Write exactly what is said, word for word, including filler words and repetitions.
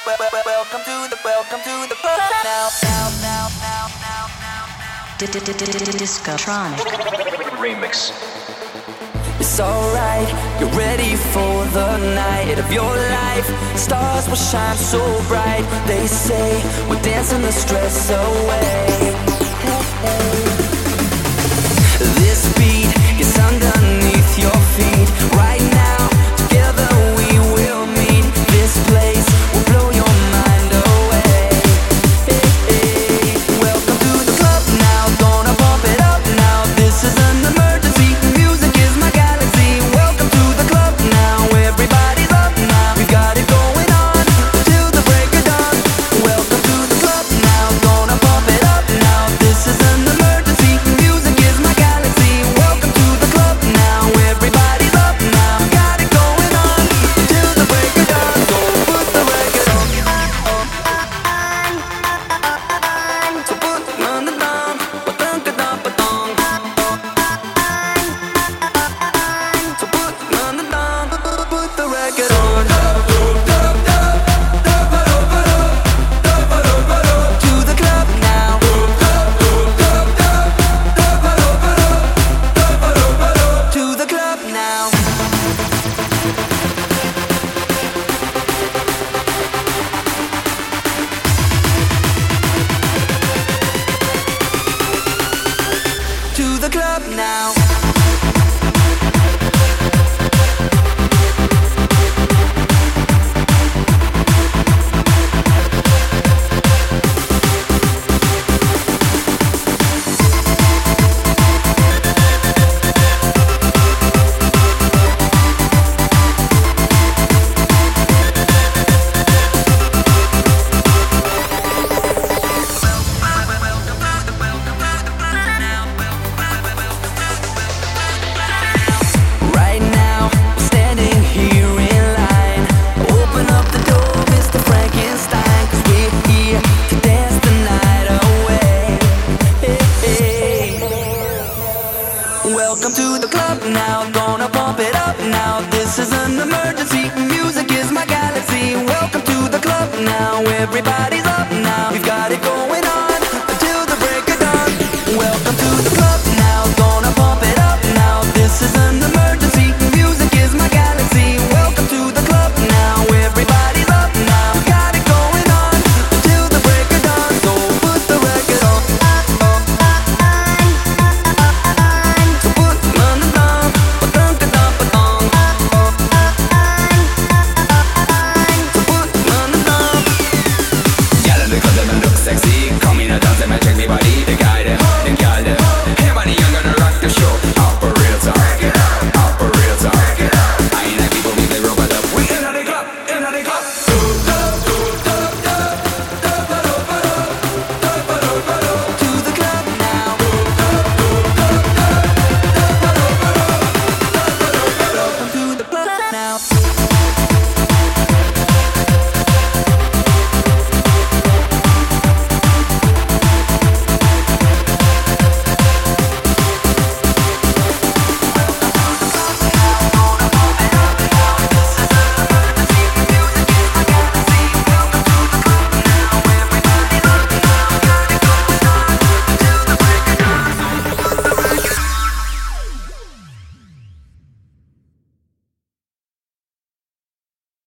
Welcome to the welcome to the club now now now now now now Discotronic Remix. It's alright, you're ready for the night of your life. Stars will shine so bright. They say we're dancing the stress away. This beat is underneath your feet. Right now, together we will meet. This place will blow your mind away. Hey, hey. Welcome to the club now, gonna pump it up now. This is an emergency, music is my galaxy. Welcome to the club now, everybody's up now. We got it going on till the break of dawn. Welcome to the club now, gonna pump it up now. This is an emergency, music is my galaxy. Welcome to the club now, everybody's up now. Got it going on till the break of dawn. So put the record on. So put it on the dawn. Ba-dum-ka-dum-ba-dum. So put it on the dawn. Put the record on. To the club now. To the club now. To the club now. Right now, we're standing here in line. Open up the door, Mister Frankenstein, 'cause we're here to dance the night away. Hey, hey. Welcome to the club now, gonna pump it up now. This is an emergency, music is my galaxy. Welcome to the club now, everybody's